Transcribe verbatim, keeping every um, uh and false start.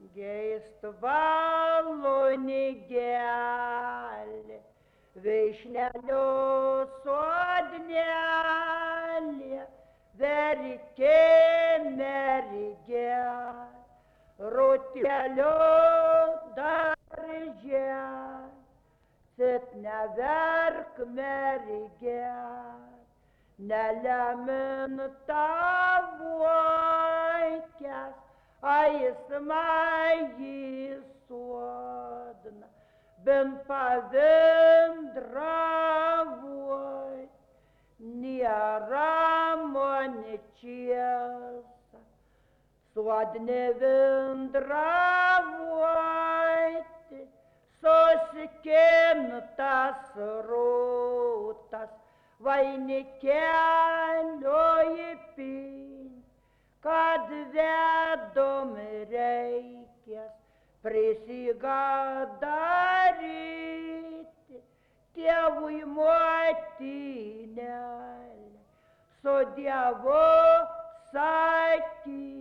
Geistvalo nigelė, veišnelio sodnelė, verkė mergė, rotelio daržė, sit neverk mergė, nelemin tavoikės, a jis mai sodna, ben pavindravoj, nėra moničiesa, sodne vindravojti, susikintas rūtas, vainikelio įpyn, kad vedom reikės prisigą daryti tėvui motinelę, su Dievu sakyti.